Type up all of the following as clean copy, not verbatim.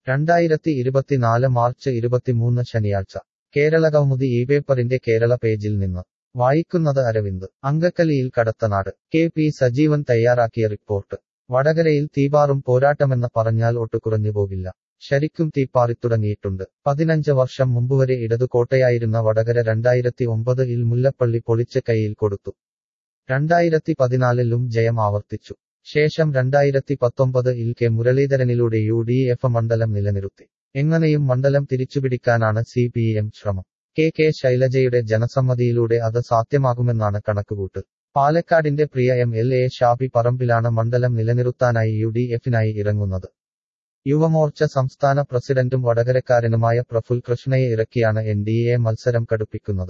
2024 March 23 ശനിയാഴ്ച കേരളകൗമുദി ഈ പേപ്പറിന്റെ കേരള പേജിൽ നിന്ന് വായിക്കുന്നത് അരവിന്ദ്. അങ്കക്കലിയിൽ കടത്തനാട്. കെ പി സജീവൻ തയ്യാറാക്കിയ റിപ്പോർട്ട്. വടകരയിൽ തീപാറും പോരാട്ടമെന്ന് പറഞ്ഞാൽ ഒട്ടുകുറഞ്ഞു പോകില്ല. ശരിക്കും തീപ്പാറിത്തുടങ്ങിയിട്ടുണ്ട്. 15 വർഷം മുമ്പുവരെ ഇടതു കോട്ടയായിരുന്ന വടകര 2009-ൽ മുല്ലപ്പള്ളി പൊളിച്ച് കൈയിൽ കൊടുത്തു. 2014-ലും ജയം ആവർത്തിച്ചു. ശേഷം 2019-ൽ കെ മുരളീധരനിലൂടെ UDF മണ്ഡലം നിലനിർത്തി. എങ്ങനെയും മണ്ഡലം തിരിച്ചുപിടിക്കാനാണ് CPM ശ്രമം. കെ ശൈലജയുടെ ജനസമ്മതിയിലൂടെ അത് സാധ്യമാകുമെന്നാണ് കണക്കുകൂട്ട്. പാലക്കാടിന്റെ പ്രിയ MLA ഷാഫി പറമ്പിലാണ് മണ്ഡലം നിലനിർത്താനായി UDFനായി ഇറങ്ങുന്നത്. യുവമോർച്ച സംസ്ഥാന പ്രസിഡന്റും വടകരക്കാരനുമായ പ്രഫുൽ കൃഷ്ണയെ ഇറക്കിയാണ് NDA മത്സരം കടുപ്പിക്കുന്നത്.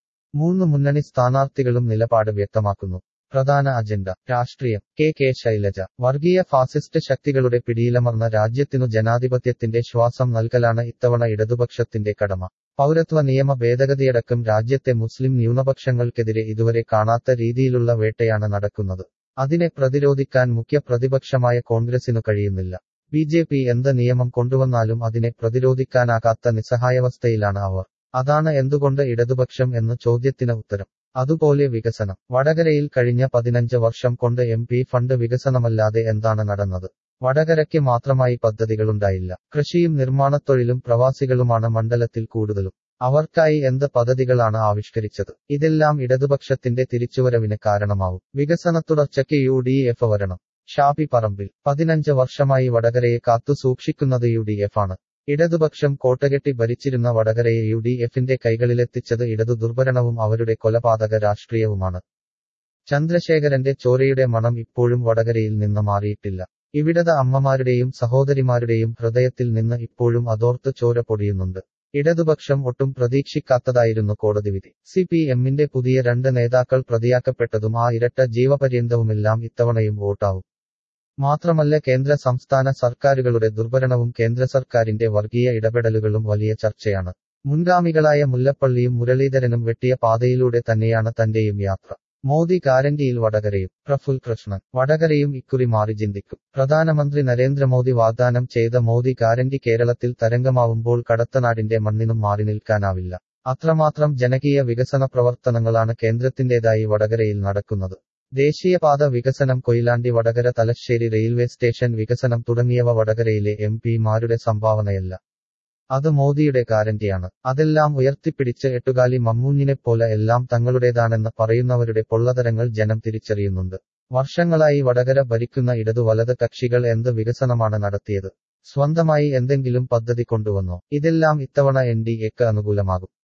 3 മുന്നണി സ്ഥാനാർത്ഥികളും നിലപാട് വ്യക്തമാക്കുന്നു. പ്രധാന അജണ്ട. രാഷ്ട്രീയം. കെ ശൈലജ. വർഗീയ ഫാസിസ്റ്റ് ശക്തികളുടെ പിടിയിലമർന്ന രാജ്യത്തിനു ജനാധിപത്യത്തിന്റെ ശ്വാസം നൽകലാണ് ഇത്തവണ ഇടതുപക്ഷത്തിന്റെ കടമ. പൗരത്വ നിയമ ഭേദഗതിയടക്കം രാജ്യത്തെ മുസ്ലിം ന്യൂനപക്ഷങ്ങൾക്കെതിരെ ഇതുവരെ കാണാത്ത രീതിയിലുള്ള വേട്ടയാണ് നടക്കുന്നത്. അതിനെ പ്രതിരോധിക്കാൻ മുഖ്യ പ്രതിപക്ഷമായ കോൺഗ്രസിനു കഴിയുന്നില്ല. BJP എന്ത് നിയമം കൊണ്ടുവന്നാലും അതിനെ പ്രതിരോധിക്കാനാകാത്ത നിസ്സഹായാവസ്ഥയിലാണ് അവർ. അതാണ് എന്തുകൊണ്ട് ഇടതുപക്ഷം എന്ന ചോദ്യത്തിന് ഉത്തരം. അതുപോലെ വികസനം. വടകരയിൽ കഴിഞ്ഞ 15 വർഷം കൊണ്ട് MP ഫണ്ട് വികസനമല്ലാതെ എന്താണ് നടന്നത്? വടകരയ്ക്ക് മാത്രമായി പദ്ധതികളുണ്ടായില്ല. കൃഷിയും നിർമ്മാണത്തൊഴിലും പ്രവാസികളുമാണ് മണ്ഡലത്തിൽ കൂടുതലും. അവർക്കായി എന്ത് പദ്ധതികളാണ് ആവിഷ്കരിച്ചത്? ഇതെല്ലാം ഇടതുപക്ഷത്തിന്റെ തിരിച്ചുവരവിന് കാരണമാവും. വികസനത്തുടർച്ചയ്ക്ക് UDF വരണം. ഷാഫി പറമ്പിൽ. 15 വർഷമായി വടകരയെ കാത്തു സൂക്ഷിക്കുന്നത് UDF ആണ്. ഇടതുപക്ഷം കോട്ടകെട്ടി ഭരിച്ചിരുന്ന വടകരയെ UDFന്റെ കൈകളിലെത്തിച്ചത് ഇടതു ദുർഭരണവും അവരുടെ കൊലപാതക രാഷ്ട്രീയവുമാണ്. ചന്ദ്രശേഖരന്റെ ചോരയുടെ മണം ഇപ്പോഴും വടകരയിൽ നിന്ന് മാറിയിട്ടില്ല. ഇവിടത്തെ അമ്മമാരുടെയും സഹോദരിമാരുടെയും ഹൃദയത്തിൽ നിന്ന് ഇപ്പോഴും അതോർത്ത് ചോര പൊടിയുന്നുണ്ട്. ഇടതുപക്ഷം ഒട്ടും പ്രതീക്ഷിക്കാത്തതായിരുന്നു കോടതിവിധി. CPMന്റെ പുതിയ 2 നേതാക്കൾ പ്രതിയാക്കപ്പെട്ടതും ആ ഇരട്ട ജീവപര്യന്തവുമെല്ലാം ഇത്തവണയും വോട്ടാവും. മാത്രമല്ല കേന്ദ്ര സംസ്ഥാന സർക്കാരുകളുടെ ദുർഭരണവും കേന്ദ്ര സർക്കാരിന്റെ വർഗീയ ഇടപെടലുകളും വലിയ ചർച്ചയാണ്. മുൻഗാമികളായ മുല്ലപ്പള്ളിയും മുരളീധരനും വെട്ടിയ പാതയിലൂടെ തന്നെയാണ് തന്റെയും യാത്ര. മോദി ഗ്യാരന്റിയിൽ വടകരയും. പ്രഫുൽ കൃഷ്ണൻ. വടകരയും ഇക്കുറി മാറി ചിന്തിക്കും. പ്രധാനമന്ത്രി നരേന്ദ്രമോദി വാഗ്ദാനം ചെയ്ത മോദി ഗ്യാരന്റി കേരളത്തിൽ തരംഗമാവുമ്പോൾ കടത്തനാടിന്റെ മണ്ണിനും മാറി നിൽക്കാനാവില്ല. അത്രമാത്രം ജനകീയ വികസന പ്രവർത്തനങ്ങളാണ് കേന്ദ്രത്തിന്റേതായി വടകരയിൽ നടക്കുന്നത്. ദേശീയപാത വികസനം, കൊയിലാണ്ടി വടകര തലശ്ശേരി റെയിൽവേ സ്റ്റേഷൻ വികസനം തുടങ്ങിയവ വടകരയിലെ MP-മാരുടെ സംഭാവനയല്ല. അത് മോദിയുടെ ഗ്യാരന്റിയാണ്. അതെല്ലാം ഉയർത്തിപ്പിടിച്ച് എട്ടുകാലി മമ്മൂഞ്ഞിനെപ്പോലെ എല്ലാം തങ്ങളുടേതാണെന്ന് പറയുന്നവരുടെ പൊള്ളത്തരങ്ങൾ ജനം തിരിച്ചറിയുന്നുണ്ട്. വർഷങ്ങളായി വടകര ഭരിക്കുന്ന ഇടതു വലത് കക്ഷികൾ എന്ത് വികസനമാണ് നടത്തിയത്? സ്വന്തമായി എന്തെങ്കിലും പദ്ധതി കൊണ്ടുവന്നോ? ഇതെല്ലാം ഇത്തവണ NDAക്ക് അനുകൂലമാകും.